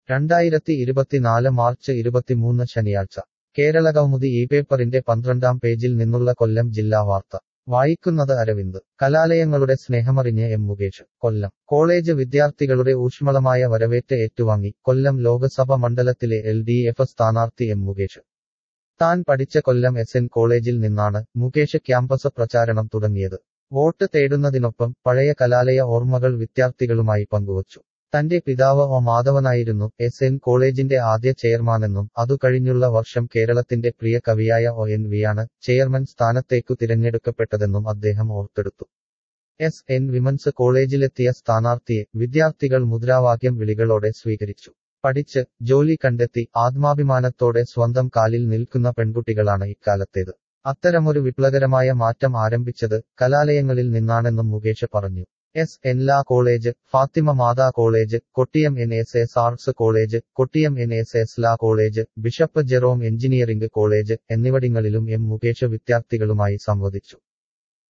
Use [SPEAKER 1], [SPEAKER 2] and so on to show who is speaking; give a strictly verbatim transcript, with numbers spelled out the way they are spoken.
[SPEAKER 1] രണ്ടായിരത്തി ഇരുപത്തിനാല് മാർച്ച് ഇരുപത്തിമൂന്ന് ശനിയാഴ്ച കേരളകൗമുദി ഈ പേപ്പറിന്റെ പന്ത്രണ്ടാം പേജിൽ നിന്നുള്ള കൊല്ലം ജില്ലാ വാർത്ത വായിക്കുന്നത് അരവിന്ദ്. കലാലയങ്ങളുടെ സ്നേഹമറിഞ്ഞ് എം മുകേഷ്. കൊല്ലം കോളേജ് വിദ്യാർത്ഥികളുടെ ഊഷ്മളമായ വരവേറ്റ് ഏറ്റുവാങ്ങി കൊല്ലം ലോകസഭ മണ്ഡലത്തിലെ എൽ ഡി എഫ് സ്ഥാനാർത്ഥി എം മുകേഷ്. താൻ പഠിച്ച കൊല്ലം എസ് എൻ കോളേജിൽ നിന്നാണ് മുകേഷ് ക്യാമ്പസ് പ്രചാരണം തുടങ്ങിയത്. വോട്ട് തേടുന്നതിനൊപ്പം പഴയ കലാലയ ഓർമ്മകൾ വിദ്യാർത്ഥികളുമായി പങ്കുവച്ചു. തന്റെ പിതാവ് ഒ മാധവനായിരുന്നു എസ് എൻ കോളേജിന്റെ ആദ്യ ചെയർമാനെന്നും അതു കഴിഞ്ഞുള്ള വർഷം കേരളത്തിന്റെ പ്രിയ കവിയായ ഒ എൻ വിയാണ് ചെയർമാൻ സ്ഥാനത്തേക്കു തിരഞ്ഞെടുക്കപ്പെട്ടതെന്നും അദ്ദേഹം ഓർത്തെടുത്തു. എസ് എൻ വിമൻസ് കോളേജിലെത്തിയ സ്ഥാനാർത്ഥിയെ വിദ്യാർത്ഥികൾ മുദ്രാവാക്യം വിളികളോടെ സ്വീകരിച്ചു. പഠിച്ച് ജോലി കണ്ടെത്തി ആത്മാഭിമാനത്തോടെ സ്വന്തം കാലിൽ നിൽക്കുന്ന പെൺകുട്ടികളാണ് ഇക്കാലത്തേത്. അത്തരമൊരു വിപ്ലവകരമായ മാറ്റം ആരംഭിച്ചത് കലാലയങ്ങളിൽ നിന്നാണെന്നും മുകേഷ് പറഞ്ഞു. S N law college, Fathima Matha college, Kottiyam N S S arts college, Kottiyam N S S law college, bishop Jerome engineering college എന്നിവിടങ്ങളിലും എം മുകേഷ് വിദ്യാർത്ഥികളുമായി സംവദിച്ചു.